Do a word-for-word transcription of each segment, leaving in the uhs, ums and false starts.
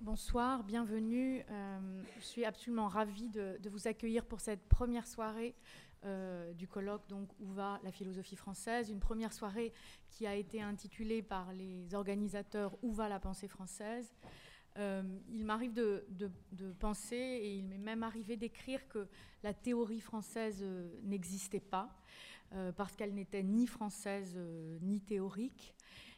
Bonsoir, bienvenue. Euh, je suis absolument ravie de, de vous accueillir pour cette première soirée euh, du colloque donc, Où va la philosophie française, une première soirée qui a été intitulée par les organisateurs Où va la pensée française. Euh, il m'arrive de, de, de penser, et il m'est même arrivé d'écrire que la théorie française euh, n'existait pas, euh, parce qu'elle n'était ni française euh, ni théorique,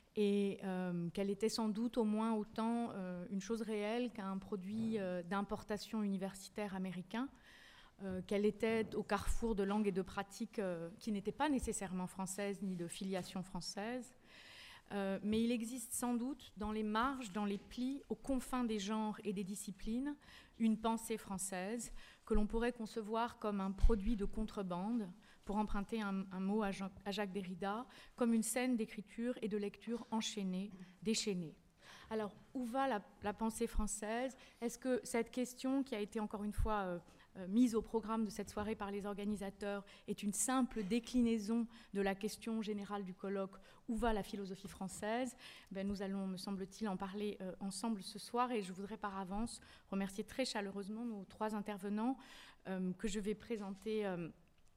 et euh, qu'elle était sans doute au moins autant euh, une chose réelle qu'un produit euh, d'importation universitaire américain, euh, qu'elle était au carrefour de langues et de pratiques euh, qui n'étaient pas nécessairement françaises ni de filiation française. Euh, mais il existe sans doute dans les marges, dans les plis, aux confins des genres et des disciplines, une pensée française que l'on pourrait concevoir comme un produit de contrebande, pour emprunter un, un mot à, Jean, à Jacques Derrida, comme une scène d'écriture et de lecture enchaînée, déchaînée. Alors, où va la, la pensée française? Est-ce que cette question, qui a été encore une fois euh, euh, mise au programme de cette soirée par les organisateurs, est une simple déclinaison de la question générale du colloque « Où va la philosophie française ?» Ben, nous allons, me semble-t-il, en parler euh, ensemble ce soir, et je voudrais par avance remercier très chaleureusement nos trois intervenants euh, que je vais présenter euh,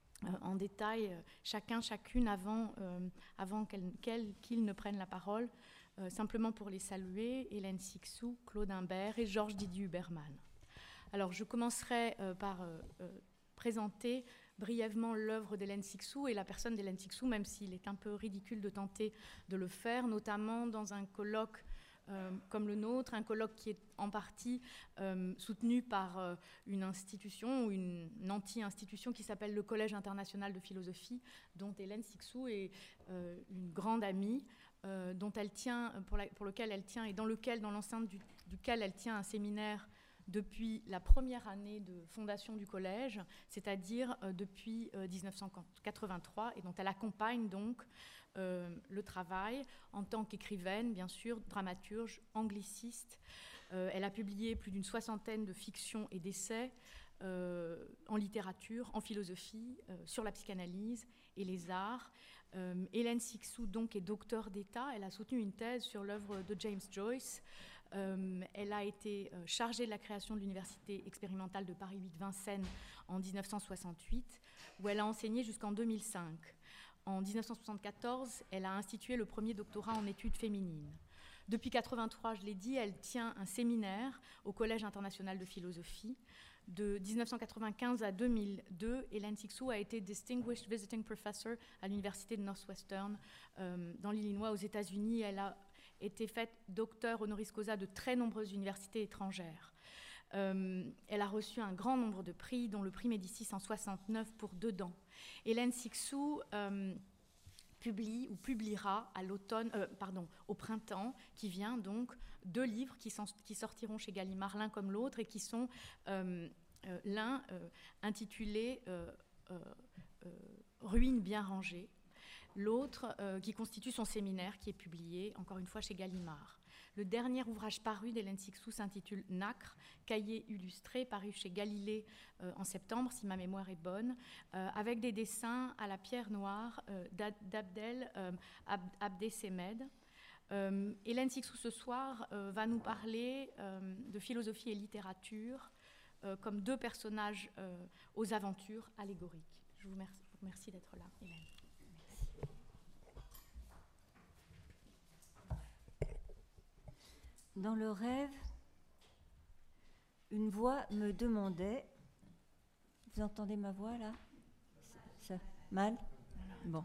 en détail, chacun, chacune, avant, euh, avant qu'elle, qu'elle, qu'ils ne prennent la parole, euh, simplement pour les saluer, Hélène Cixous, Claude Imbert et Georges Didier Huberman. Alors, je commencerai euh, par euh, euh, présenter brièvement l'œuvre d'Hélène Cixous et la personne d'Hélène Cixous, même s'il est un peu ridicule de tenter de le faire, notamment dans un colloque Euh, comme le nôtre, un colloque qui est en partie euh, soutenu par euh, une institution ou une, une anti-institution qui s'appelle le Collège international de philosophie, dont Hélène Cixous est euh, une grande amie, euh, dont elle tient, pour, la, pour lequel elle tient et dans lequel, dans l'enceinte du, duquel elle tient un séminaire depuis la première année de fondation du collège, c'est-à-dire euh, depuis euh, dix-neuf cent quatre-vingt-trois, et dont elle accompagne donc euh, le travail en tant qu'écrivaine, bien sûr, dramaturge, angliciste. Euh, elle a publié plus d'une soixantaine de fictions et d'essais euh, en littérature, en philosophie, euh, sur la psychanalyse et les arts. Euh, Hélène Cixous, donc, est docteure d'État. Elle a soutenu une thèse sur l'œuvre de James Joyce. Euh, elle a été euh, chargée de la création de l'université expérimentale de Paris huit Vincennes en dix-neuf cent soixante-huit, où elle a enseigné jusqu'en deux mille cinq. En dix-neuf cent soixante-quatorze, elle a institué le premier doctorat en études féminines. Depuis mille neuf cent quatre-vingt-trois, je l'ai dit, elle tient un séminaire au Collège international de philosophie. De dix-neuf cent quatre-vingt-quinze à deux mille deux, Hélène Cixous a été Distinguished Visiting Professor à l'université de Northwestern euh, dans l'Illinois aux États-Unis. Elle a été faite docteur honoris causa de très nombreuses universités étrangères. Euh, elle a reçu un grand nombre de prix, dont le prix Médicis en soixante-neuf pour Dedans. Hélène Cixous euh, publie ou publiera à l'automne, euh, pardon, au printemps qui vient donc deux livres qui, sont, qui sortiront chez Gallimard l'un comme l'autre et qui sont euh, euh, l'un euh, intitulé euh, euh, euh, Ruines bien rangées, l'autre euh, qui constitue son séminaire qui est publié encore une fois chez Gallimard. Le dernier ouvrage paru d'Hélène Cixous s'intitule Nacre, cahier illustré, paru chez Galilée euh, en septembre, si ma mémoire est bonne, euh, avec des dessins à la pierre noire euh, d'Abdel euh, Abdesemed. Euh, Hélène Cixous ce soir euh, va nous parler euh, de philosophie et littérature euh, comme deux personnages euh, aux aventures allégoriques. Je vous remercie, vous remercie d'être là, Hélène. Dans le rêve, une voix me demandait... Vous entendez ma voix, là? Ça, ça, mal? Bon.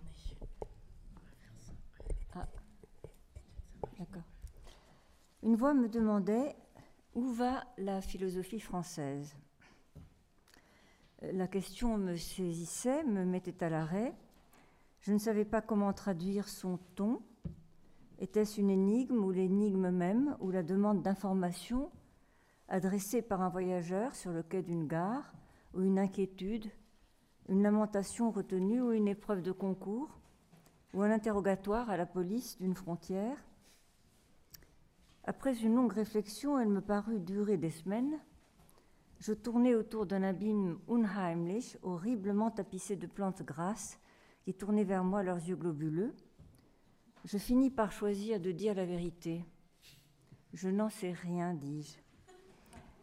Ah. D'accord. Une voix me demandait où va la philosophie française? La question me saisissait, me mettait à l'arrêt. Je ne savais pas comment traduire son ton. Était-ce une énigme ou l'énigme même, ou la demande d'information adressée par un voyageur sur le quai d'une gare, ou une inquiétude, une lamentation retenue, ou une épreuve de concours, ou un interrogatoire à la police d'une frontière? Après une longue réflexion, elle me parut durer des semaines. Je tournais autour d'un abîme unheimlich, horriblement tapissé de plantes grasses, qui tournaient vers moi leurs yeux globuleux. Je finis par choisir de dire la vérité. Je n'en sais rien, dis-je.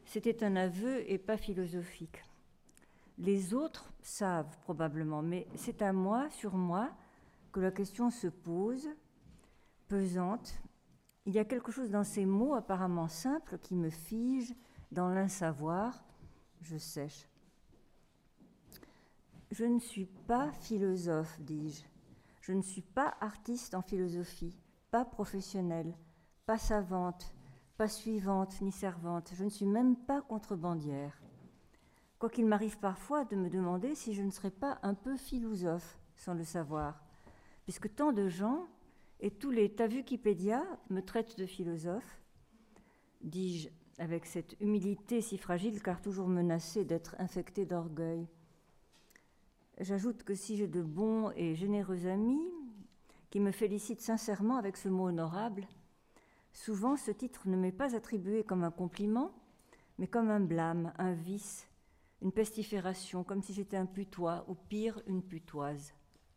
c'était un aveu et pas philosophique. Les autres savent probablement, mais c'est à moi, sur moi, que la question se pose, pesante. Il y a quelque chose dans ces mots apparemment simples qui me fige dans l'insavoir. Je sèche. Je ne suis pas philosophe, dis-je. Je ne suis pas artiste en philosophie, pas professionnelle, pas savante, pas suivante ni servante. Je ne suis même pas contrebandière. Quoiqu'il m'arrive parfois de me demander si je ne serais pas un peu philosophe, sans le savoir, puisque tant de gens et tous les Tavukipédia me traitent de philosophe, dis-je avec cette humilité si fragile car toujours menacée d'être infectée d'orgueil. J'ajoute que si j'ai de bons et généreux amis qui me félicitent sincèrement avec ce mot honorable, souvent ce titre ne m'est pas attribué comme un compliment, mais comme un blâme, un vice, une pestifération, comme si j'étais un putois, ou pire, une putoise.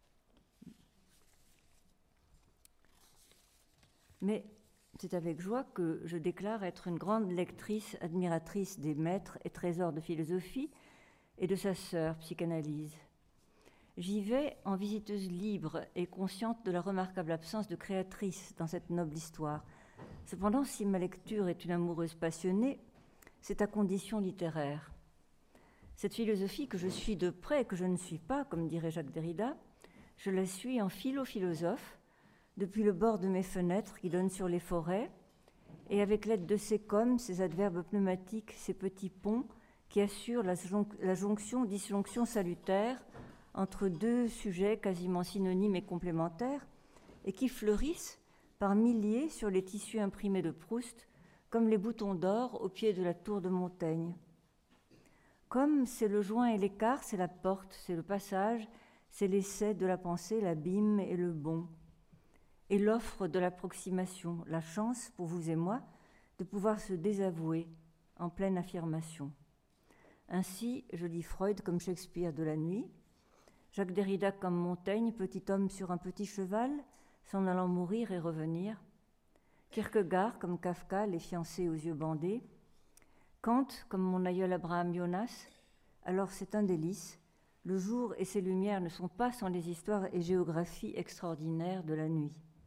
Mais c'est avec joie que je déclare être une grande lectrice, admiratrice des maîtres et trésors de philosophie et de sa sœur, psychanalyse. J'y vais en visiteuse libre et consciente de la remarquable absence de créatrice dans cette noble histoire. Cependant, si ma lecture est une amoureuse passionnée, c'est à condition littéraire. Cette philosophie que je suis de près et que je ne suis pas, comme dirait Jacques Derrida, je la suis en philo-philosophe, depuis le bord de mes fenêtres qui donnent sur les forêts, et avec l'aide de ces comme, ces adverbes pneumatiques, ces petits ponts qui assurent la, jonc- la jonction, disjonction salutaire entre deux sujets quasiment synonymes et complémentaires, et qui fleurissent par milliers sur les tissus imprimés de Proust, comme les boutons d'or au pied de la tour de Montaigne. Comme c'est le joint et l'écart, c'est la porte, c'est le passage, c'est l'essai de la pensée, l'abîme et le bon. Et l'offre de l'approximation, la chance pour vous et moi de pouvoir se désavouer en pleine affirmation. Ainsi, je lis Freud comme Shakespeare de la nuit, Jacques Derrida comme Montaigne, petit homme sur un petit cheval, s'en allant mourir et revenir, Kierkegaard comme Kafka, les fiancés aux yeux bandés, Kant comme mon aïeul Abraham Jonas, alors c'est un délice, le jour et ses lumières ne sont pas sans les histoires et géographies extraordinaires de la nuit.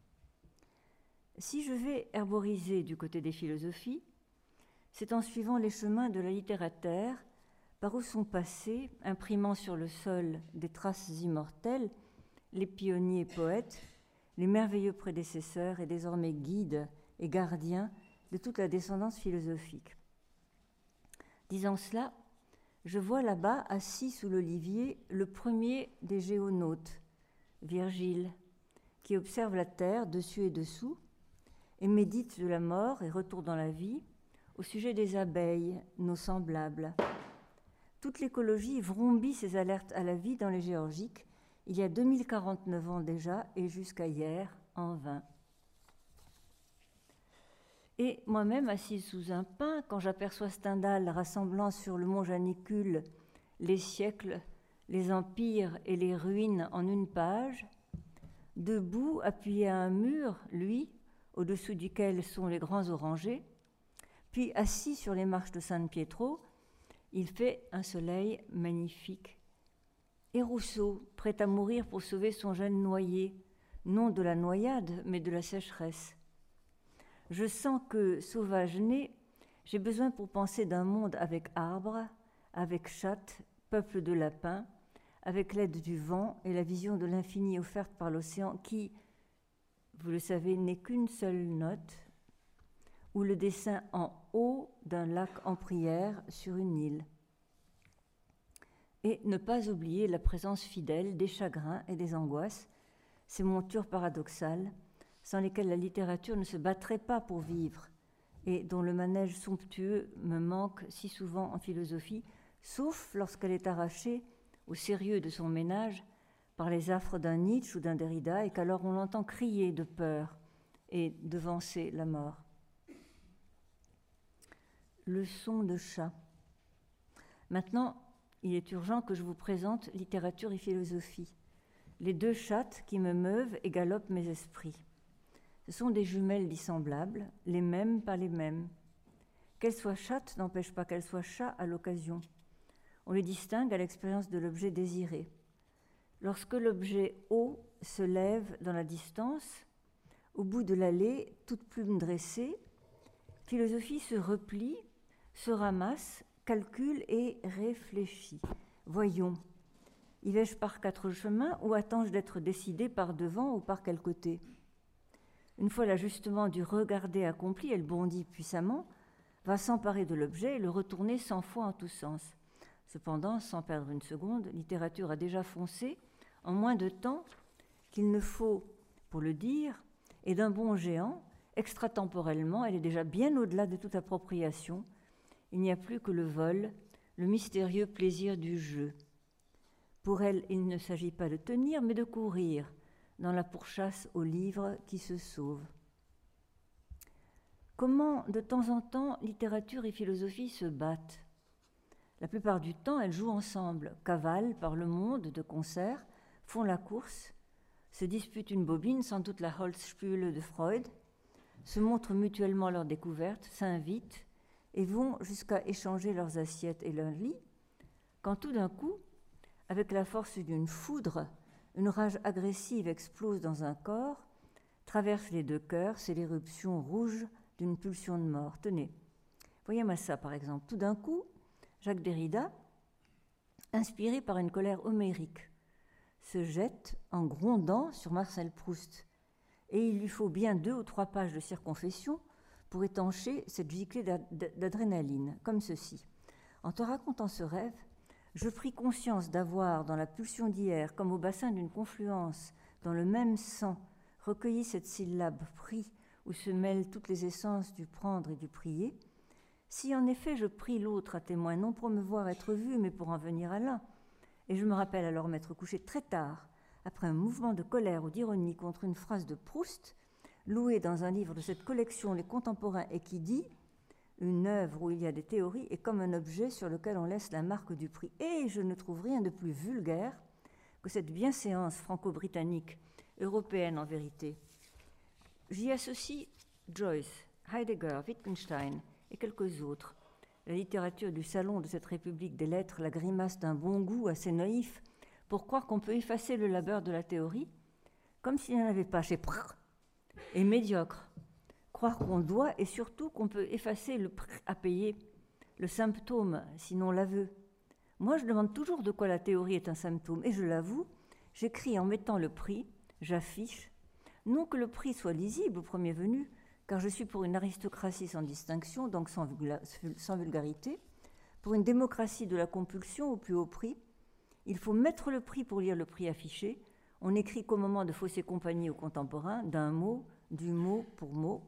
Si je vais herboriser du côté des philosophies, c'est en suivant les chemins de la littérature, par où sont passés, imprimant sur le sol des traces immortelles, les pionniers poètes, les merveilleux prédécesseurs et désormais guides et gardiens de toute la descendance philosophique. Disant cela, je vois là-bas, assis sous l'olivier, le premier des géonautes, Virgile, qui observe la terre dessus et dessous, et médite de la mort et retour dans la vie au sujet des abeilles, nos semblables. Toute l'écologie vrombit ses alertes à la vie dans les géorgiques, il y a deux mille quarante-neuf ans déjà, et jusqu'à hier, en vain. Et moi-même, assise sous un pin, quand j'aperçois Stendhal rassemblant sur le mont Janicule les siècles, les empires et les ruines en une page, debout, appuyé à un mur, lui, au-dessous duquel sont les grands orangers, puis assis sur les marches de San Pietro, il fait un soleil magnifique. Et Rousseau, prêt à mourir pour sauver son jeune noyé, non de la noyade, mais de la sécheresse. Je sens que, sauvage né, j'ai besoin pour penser d'un monde avec arbres, avec chattes, peuple de lapins, avec l'aide du vent et la vision de l'infini offerte par l'océan qui, vous le savez, n'est qu'une seule note, ou le dessin en haut d'un lac en prière sur une île. Et ne pas oublier la présence fidèle des chagrins et des angoisses, ces montures paradoxales, sans lesquelles la littérature ne se battrait pas pour vivre, et dont le manège somptueux me manque si souvent en philosophie, sauf lorsqu'elle est arrachée au sérieux de son ménage par les affres d'un Nietzsche ou d'un Derrida, et qu'alors on l'entend crier de peur et devancer la mort. Leçon de chat. Maintenant, il est urgent que je vous présente littérature et philosophie, les deux chattes qui me meuvent et galopent mes esprits. Ce sont des jumelles dissemblables, les mêmes pas les mêmes. Qu'elle soit chatte n'empêche pas qu'elle soit chat à l'occasion. On les distingue à l'expérience de l'objet désiré. Lorsque l'objet haut se lève dans la distance, au bout de l'allée, toute plume dressée, philosophie se replie, se ramasse, calcule et réfléchit. Voyons, y vais-je par quatre chemins ou attends-je d'être décidé par devant ou par quel côté? Une fois l'ajustement du regarder accompli, elle bondit puissamment, va s'emparer de l'objet et le retourner cent fois en tous sens. Cependant, sans perdre une seconde, littérature a déjà foncé en moins de temps qu'il ne faut pour le dire, et d'un bond géant, extratemporellement, elle est déjà bien au-delà de toute appropriation. Il n'y a plus que le vol, le mystérieux plaisir du jeu. Pour elle, il ne s'agit pas de tenir, mais de courir dans la pourchasse aux livres qui se sauvent. Comment, de temps en temps, littérature et philosophie se battent? La plupart du temps, elles jouent ensemble, cavalent par le monde de concert, font la course, se disputent une bobine, sans doute la Holzspüle de Freud, se montrent mutuellement leurs découvertes, s'invitent et vont jusqu'à échanger leurs assiettes et leurs lits, quand tout d'un coup, avec la force d'une foudre, une rage agressive explose dans un corps, traverse les deux cœurs, c'est l'éruption rouge d'une pulsion de mort. Tenez, voyez-moi ça par exemple. Tout d'un coup, Jacques Derrida, inspiré par une colère homérique, se jette en grondant sur Marcel Proust. Et il lui faut bien deux ou trois pages de circonfession pour étancher cette giclée d'adrénaline, comme ceci. En te racontant ce rêve, je pris conscience d'avoir, dans la pulsion d'hier, comme au bassin d'une confluence, dans le même sang, recueilli cette syllabe « pris » où se mêlent toutes les essences du prendre et du prier. Si en effet je prie l'autre à témoin, non pour me voir être vu, mais pour en venir à l'un, et je me rappelle alors m'être couché très tard, après un mouvement de colère ou d'ironie contre une phrase de Proust, louée dans un livre de cette collection Les Contemporains, et qui dit « Une œuvre où il y a des théories est comme un objet sur lequel on laisse la marque du prix. » Et je ne trouve rien de plus vulgaire que cette bienséance franco-britannique, européenne en vérité. J'y associe Joyce, Heidegger, Wittgenstein et quelques autres. La littérature du salon de cette République des lettres, la grimace d'un bon goût assez naïf pour croire qu'on peut effacer le labeur de la théorie, comme s'il n'y en avait pas chez Prr, et médiocre. Croire qu'on doit et surtout qu'on peut effacer le prix à payer, le symptôme, sinon l'aveu. Moi, je demande toujours de quoi la théorie est un symptôme, et je l'avoue, j'écris en mettant le prix, j'affiche, non que le prix soit lisible au premier venu, car je suis pour une aristocratie sans distinction, donc sans, vulga- sans vulgarité, pour une démocratie de la compulsion au plus haut prix. Il faut mettre le prix pour lire le prix affiché. On n'écrit qu'au moment de fausser compagnie aux contemporains, d'un mot, du mot pour mot.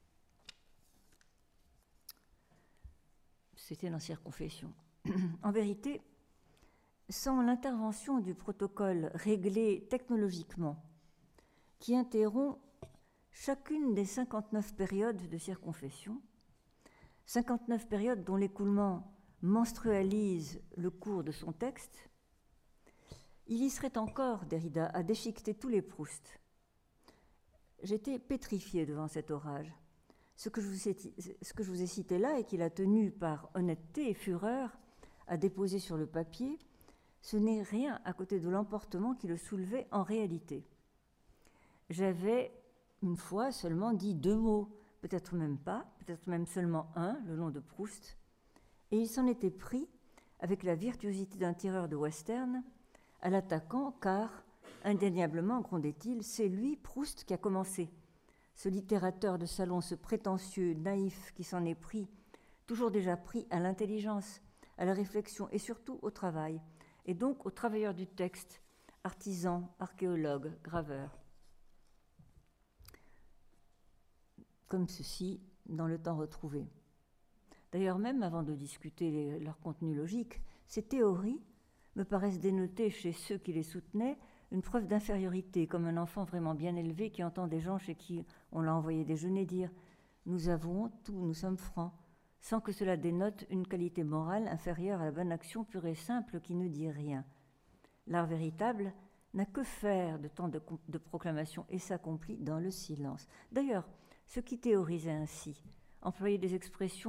C'était l'ancienne confession. En vérité, sans l'intervention du protocole réglé technologiquement, qui interrompt chacune des cinquante-neuf périodes de circonfession, cinquante-neuf périodes dont l'écoulement menstrualise le cours de son texte, il y serait encore, Derrida, à déchiqueter tous les Proust. J'étais pétrifiée devant cet orage. Ce que, je vous ai, ce que je vous ai cité là et qu'il a tenu par honnêteté et fureur à déposer sur le papier, ce n'est rien à côté de l'emportement qui le soulevait en réalité. J'avais une fois seulement dit deux mots, peut-être même pas, peut-être même seulement un, le nom de Proust, et il s'en était pris, avec la virtuosité d'un tireur de western, à l'attaquant, car, indéniablement, grondait-il, c'est lui, Proust, qui a commencé. Ce littérateur de salon, ce prétentieux, naïf, qui s'en est pris, toujours déjà pris à l'intelligence, à la réflexion et surtout au travail, et donc aux travailleurs du texte, artisans, archéologues, graveurs. Comme ceci, dans le temps retrouvé. D'ailleurs, même avant de discuter les, leur contenu logique, ces théories me paraissent dénoter chez ceux qui les soutenaient une preuve d'infériorité, comme un enfant vraiment bien élevé qui entend des gens chez qui on l'a envoyé déjeuner dire « nous avons tout, nous sommes francs », sans que cela dénote une qualité morale inférieure à la bonne action pure et simple qui ne dit rien. L'art véritable n'a que faire de tant de, de proclamations et s'accomplit dans le silence. D'ailleurs, ceux qui théorisaient ainsi employaient des expressions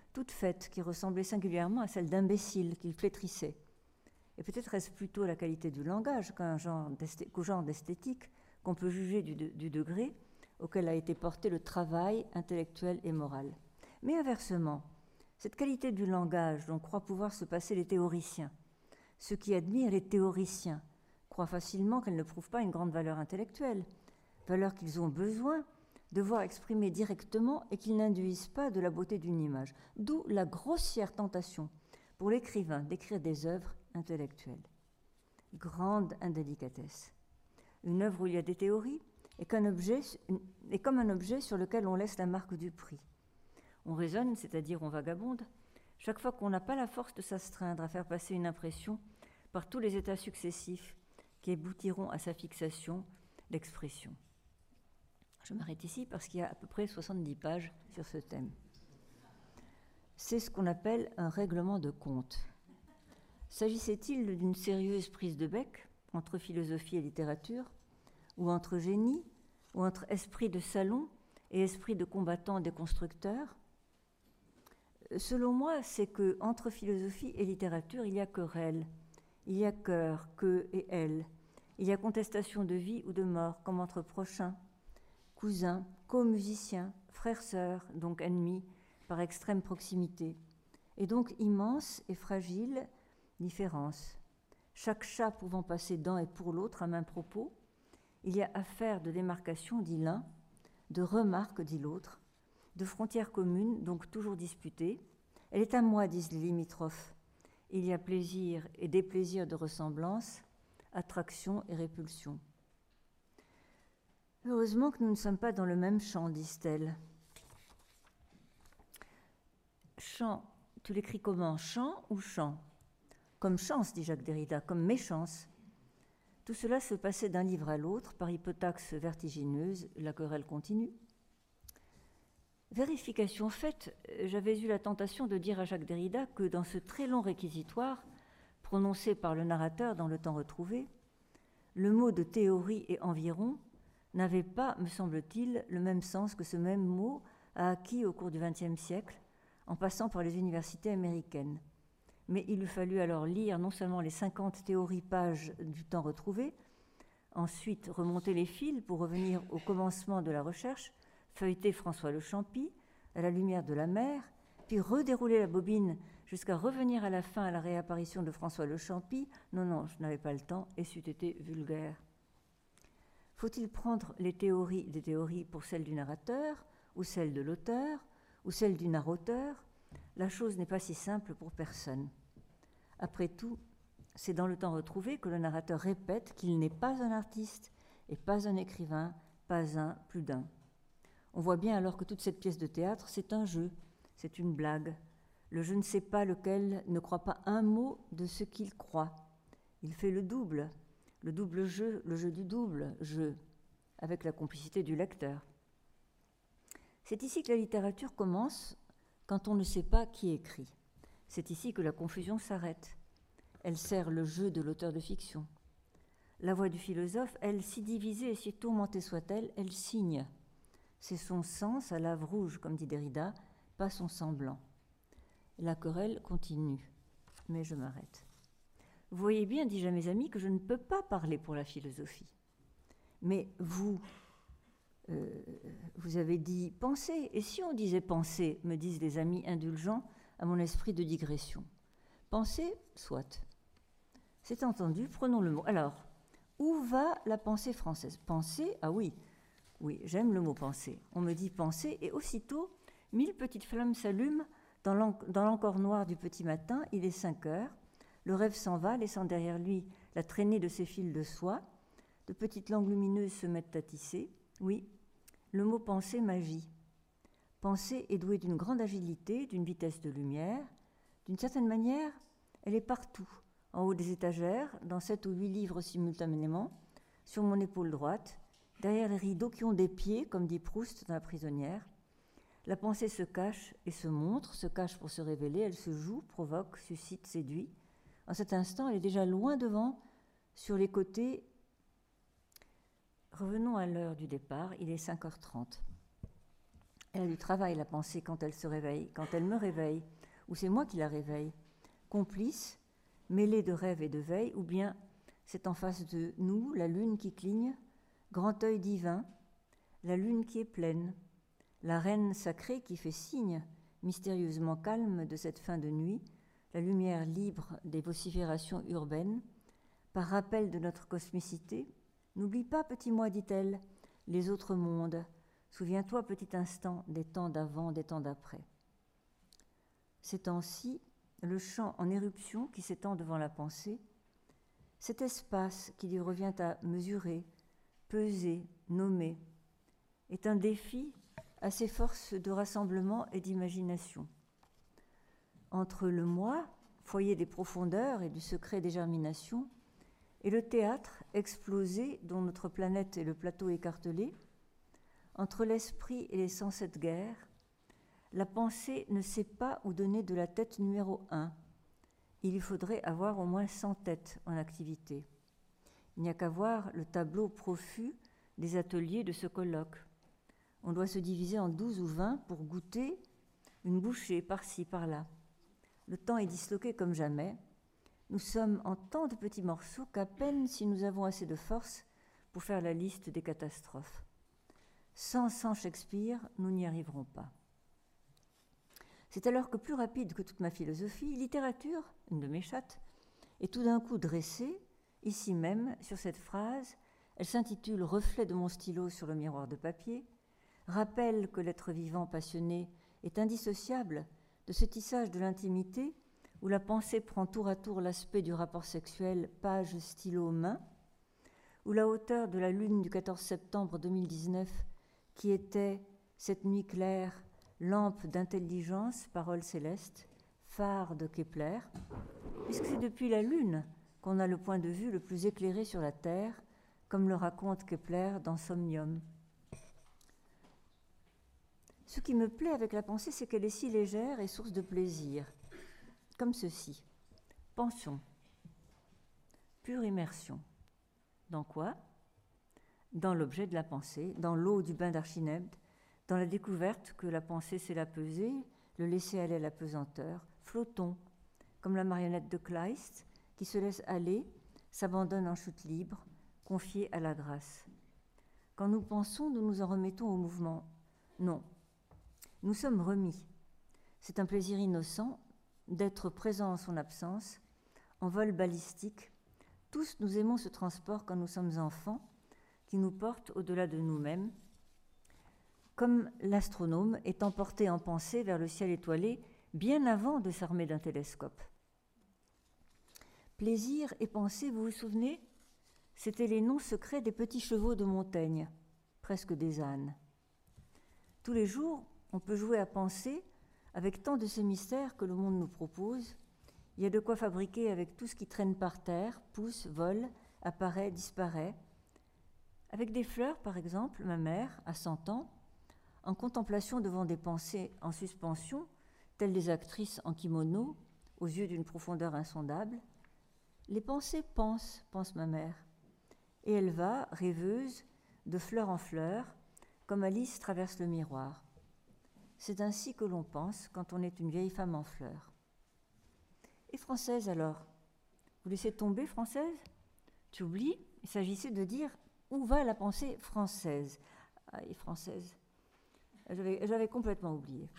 toute faite, qui ressemblait singulièrement à celle d'imbécile qu'il flétrissait. Et peut-être est-ce plutôt la qualité du langage qu'un genre qu'au genre d'esthétique qu'on peut juger du, de, du degré auquel a été porté le travail intellectuel et moral. Mais inversement, cette qualité du langage dont croient pouvoir se passer les théoriciens, ceux qui admirent les théoriciens, croient facilement qu'elle ne prouve pas une grande valeur intellectuelle, valeur qu'ils ont besoin de voir exprimée directement et qu'ils n'induisent pas de la beauté d'une image. D'où la grossière tentation pour l'écrivain d'écrire des œuvres intellectuelles. Grande indélicatesse. Une œuvre où il y a des théories est, qu'un objet, est comme un objet sur lequel on laisse la marque du prix. On raisonne, c'est-à-dire on vagabonde, chaque fois qu'on n'a pas la force de s'astreindre à faire passer une impression par tous les états successifs qui aboutiront à sa fixation, l'expression. Je m'arrête ici parce qu'il y a à peu près soixante-dix pages sur ce thème. C'est ce qu'on appelle un règlement de compte. S'agissait-il d'une sérieuse prise de bec entre philosophie et littérature, ou entre génie, ou entre esprit de salon et esprit de combattant déconstructeur? Selon moi, c'est que entre philosophie et littérature, il y a querelle, il y a cœur, que et elle, il y a contestation de vie ou de mort, comme entre prochains, cousins, co-musiciens, frères-sœurs, donc ennemis, par extrême proximité, et donc immense et fragile différence. Chaque chat pouvant passer dans et pour l'autre à même propos, il y a affaire de démarcation, dit l'un, de remarque, dit l'autre, de frontières communes, donc toujours disputées. Elle est à moi, disent les limitrophes. Il y a plaisir et déplaisir de ressemblance, attraction et répulsion. Heureusement que nous ne sommes pas dans le même champ, disent-elles. Champ, tu l'écris comment? Champ ou champ? Comme chance, dit Jacques Derrida, comme méchance. Tout cela se passait d'un livre à l'autre, par hypotaxe vertigineuse, la querelle continue. Vérification faite, j'avais eu la tentation de dire à Jacques Derrida que dans ce très long réquisitoire, prononcé par le narrateur dans le temps retrouvé, le mot de théorie et environ n'avait pas, me semble-t-il, le même sens que ce même mot a acquis au cours du vingtième siècle, en passant par les universités américaines. Mais il eût fallu alors lire non seulement les cinquante théories pages du temps retrouvé, ensuite remonter les fils pour revenir au commencement de la recherche, feuilleter François Le Champy à la lumière de la mer, puis redérouler la bobine jusqu'à revenir à la fin à la réapparition de François Le Champy. Non, non, je n'avais pas le temps et c'eût été vulgaire. Faut-il prendre les théories des théories pour celles du narrateur, ou celles de l'auteur, ou celles du narrateur? La chose n'est pas si simple pour personne. Après tout, c'est dans le temps retrouvé que le narrateur répète qu'il n'est pas un artiste et pas un écrivain, pas un, plus d'un. On voit bien alors que toute cette pièce de théâtre, c'est un jeu, c'est une blague. Le je ne sais pas lequel ne croit pas un mot de ce qu'il croit. Il fait le double, le double jeu, le jeu du double jeu, avec la complicité du lecteur. C'est ici que la littérature commence quand on ne sait pas qui écrit. C'est ici que la confusion s'arrête. Elle sert le jeu de l'auteur de fiction. La voix du philosophe, elle, si divisée et si tourmentée soit-elle, elle signe. C'est son sens à lave rouge, comme dit Derrida, pas son sang blanc. La querelle continue, mais je m'arrête. Vous voyez bien, dis-je à mes amis, que je ne peux pas parler pour la philosophie. Mais vous, euh, vous avez dit « pensez ». Et si on disait « pensez », me disent les amis indulgents à mon esprit de digression. Pensez, soit. C'est entendu, prenons le mot. Alors, où va la pensée française? Penser, ah oui, oui, j'aime le mot penser. On me dit penser, et aussitôt, mille petites flammes s'allument dans l'encor noir du petit matin. Il est cinq heures. Le rêve s'en va, laissant derrière lui la traînée de ses fils de soie. De petites langues lumineuses se mettent à tisser. Oui, le mot penser m'agit. Penser est douée d'une grande agilité, d'une vitesse de lumière. D'une certaine manière, elle est partout, en haut des étagères, dans sept ou huit livres simultanément, sur mon épaule droite, derrière les rideaux qui ont des pieds, comme dit Proust dans La prisonnière. La pensée se cache et se montre, se cache pour se révéler, elle se joue, provoque, suscite, séduit. En cet instant, elle est déjà loin devant, sur les côtés. Revenons à l'heure du départ, il est cinq heures trente. Elle a du travail, la pensée, quand elle se réveille, quand elle me réveille, ou c'est moi qui la réveille, complice, mêlée de rêve et de veille, ou bien c'est en face de nous la lune qui cligne, grand œil divin, la lune qui est pleine, la reine sacrée qui fait signe, mystérieusement calme de cette fin de nuit, la lumière libre des vociférations urbaines, par rappel de notre cosmicité. N'oublie pas, petit moi, dit-elle, les autres mondes. Souviens-toi, petit instant, des temps d'avant, des temps d'après. Ces temps-ci, le champ en éruption qui s'étend devant la pensée, cet espace qui lui revient à mesurer, peser, nommer, est un défi à ses forces de rassemblement et d'imagination. Entre le moi, foyer des profondeurs et du secret des germinations, et le théâtre explosé dont notre planète est le plateau écartelé, entre l'esprit et les cent sept guerres, la pensée ne sait pas où donner de la tête numéro un. Il lui faudrait avoir au moins cent têtes en activité. Il n'y a qu'à voir le tableau profus des ateliers de ce colloque. On doit se diviser en douze ou vingt pour goûter une bouchée par-ci, par-là. Le temps est disloqué comme jamais. Nous sommes en tant de petits morceaux qu'à peine si nous avons assez de force pour faire la liste des catastrophes. Sans, sans Shakespeare, nous n'y arriverons pas. C'est alors que, plus rapide que toute ma philosophie, littérature, une de mes chattes, est tout d'un coup dressée, ici même, sur cette phrase. Elle s'intitule « Reflet de mon stylo sur le miroir de papier », rappelle que l'être vivant passionné est indissociable de ce tissage de l'intimité où la pensée prend tour à tour l'aspect du rapport sexuel, page stylo-main, où la hauteur de la lune du quatorze septembre deux mille dix-neuf, qui était, cette nuit claire, lampe d'intelligence, parole céleste, phare de Kepler, puisque c'est depuis la lune qu'on a le point de vue le plus éclairé sur la Terre, comme le raconte Kepler dans Somnium. Ce qui me plaît avec la pensée, c'est qu'elle est si légère et source de plaisir, comme ceci. Pensons. Pure immersion. Dans quoi ? Dans l'objet de la pensée, dans l'eau du bain d'Archimède, dans la découverte que la pensée c'est la pesée, le laisser aller à la pesanteur. Flottons, comme la marionnette de Kleist, qui se laisse aller, s'abandonne en chute libre, confiée à la grâce. Quand nous pensons, nous nous en remettons au mouvement. Non, nous sommes remis. C'est un plaisir innocent d'être présent en son absence, en vol balistique. Tous nous aimons ce transport quand nous sommes enfants, qui nous porte au-delà de nous-mêmes, comme l'astronome est emporté en pensée vers le ciel étoilé bien avant de s'armer d'un télescope. Plaisir et pensée, vous vous souvenez ? C'étaient les noms secrets des petits chevaux de Montaigne, presque des ânes. Tous les jours, on peut jouer à penser avec tant de ces mystères que le monde nous propose. Il y a de quoi fabriquer avec tout ce qui traîne par terre, pousse, vole, apparaît, disparaît. Avec des fleurs, par exemple, ma mère, à cent ans, en contemplation devant des pensées en suspension, telles des actrices en kimono, aux yeux d'une profondeur insondable. Les pensées pensent, pense ma mère, et elle va, rêveuse, de fleur en fleur, comme Alice traverse le miroir. C'est ainsi que l'on pense quand on est une vieille femme en fleurs. Et française alors ? Vous laissez tomber française ? Tu oublies ? Il s'agissait de dire où va la pensée française. Ah, et française, j'avais, j'avais complètement oublié.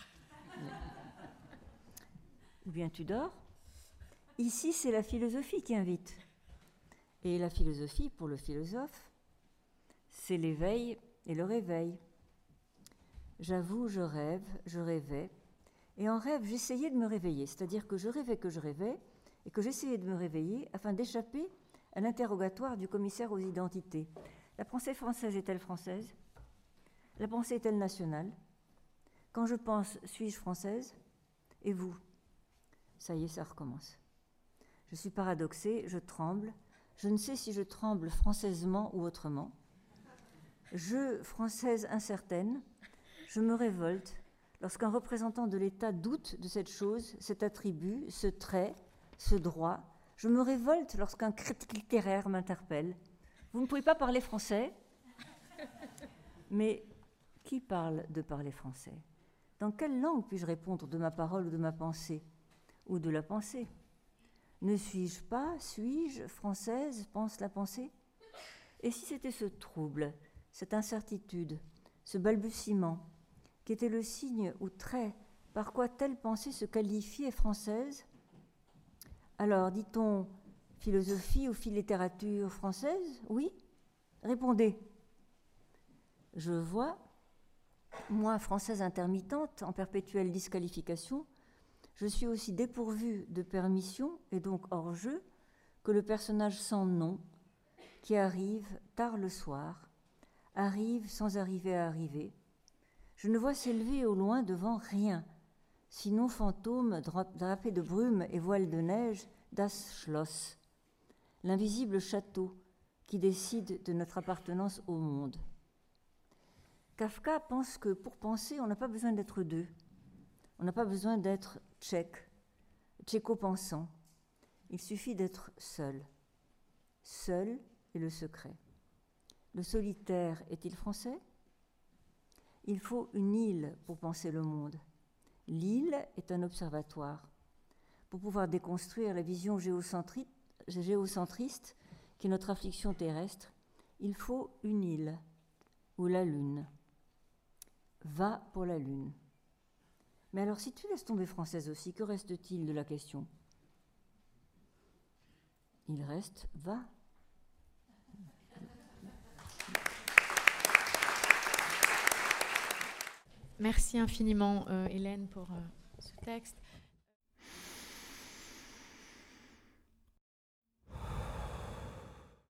Ou bien tu dors ? Ici, c'est la philosophie qui invite. Et la philosophie, pour le philosophe, c'est l'éveil et le réveil. J'avoue, je rêve, je rêvais. Et en rêve, j'essayais de me réveiller. C'est-à-dire que je rêvais que je rêvais et que j'essayais de me réveiller afin d'échapper à l'interrogatoire du commissaire aux identités. La pensée française est-elle française ? La pensée est-elle nationale ? Quand je pense, suis-je française ? Et vous ? Ça y est, ça recommence. Je suis paradoxée, je tremble. Je ne sais si je tremble françaisement ou autrement. Je, française incertaine, je me révolte lorsqu'un représentant de l'État doute de cette chose, cet attribut, ce trait, ce droit. Je me révolte lorsqu'un critique littéraire m'interpelle. Vous ne pouvez pas parler français, mais Qui parle de parler français? Dans quelle langue puis-je répondre de ma parole ou de ma pensée? Ou de la pensée? Ne suis-je pas, suis-je française, pense la pensée? Et si c'était ce trouble, cette incertitude, ce balbutiement, qui était le signe ou trait par quoi telle pensée se qualifiait française? Alors, dit-on philosophie ou littérature française? Oui? Répondez. Je vois, moi, française intermittente, en perpétuelle disqualification, je suis aussi dépourvue de permission et donc hors jeu que le personnage sans nom qui arrive tard le soir, arrive sans arriver à arriver. Je ne vois s'élever au loin devant rien, sinon fantôme drapé de brume et voile de neige das Schloss, l'invisible château qui décide de notre appartenance au monde. Kafka pense que pour penser, on n'a pas besoin d'être deux. On n'a pas besoin d'être tchèque, tchéco-pensant. Il suffit d'être seul. Seul est le secret. Le solitaire est-il français? Il faut une île pour penser le monde. L'île est un observatoire. Pour pouvoir déconstruire la vision géocentri- géocentriste qui est notre affliction terrestre, il faut une île ou la lune. Va pour la lune. Mais alors, si tu laisses tomber française aussi, que reste-t-il de la question? Il reste va. Merci infiniment, euh, Hélène, pour euh, ce texte.